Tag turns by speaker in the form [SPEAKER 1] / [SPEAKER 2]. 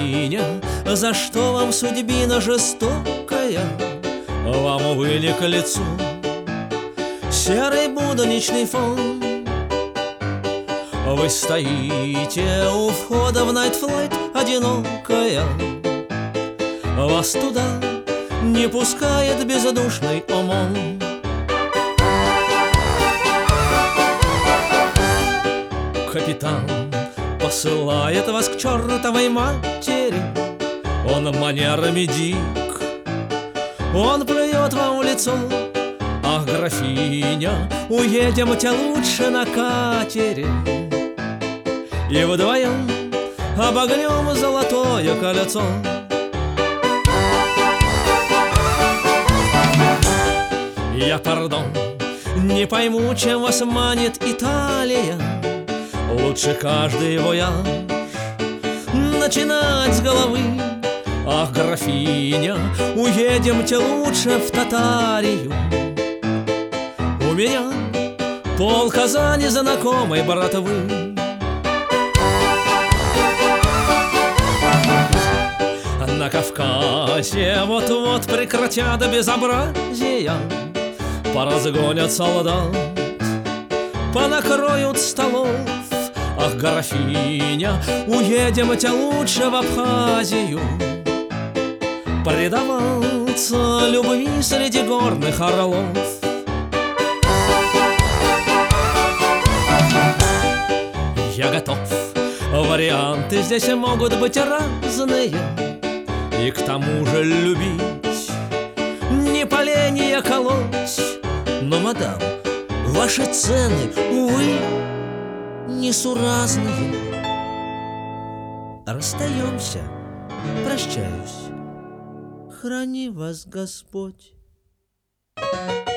[SPEAKER 1] графиня, за что вам судьбина жестокая? Вам, увы, не к лицу серый будничный фон. Вы стоите у входа в Найтфлайт, одинокая. Вас туда не пускает бездушный ОМОН. Капитан посылает вас к чертовой матери. Он манерами дик, он плюет вам в лицо. Ах, графиня, уедемте лучше на катере, и вдвоем обогнем золотое кольцо. Я, пардон, не пойму, чем вас манит Италия. Лучше каждый вояж начинать с головы. Ах, графиня, уедемте лучше в Татарию. У меня пол Казани знакомой братвы. На Кавказе вот-вот прекратят безобразия, поразгонят солдат, понакроют столов. Ах, графиня, уедемте лучше в Абхазию, предаваться любви среди горных орлов. Я готов, варианты здесь могут быть разные, и к тому же любить, не поленья колоть. Но, мадам, ваши цены, увы, несуразные. Расстаемся, прощаюсь. Храни вас Господь.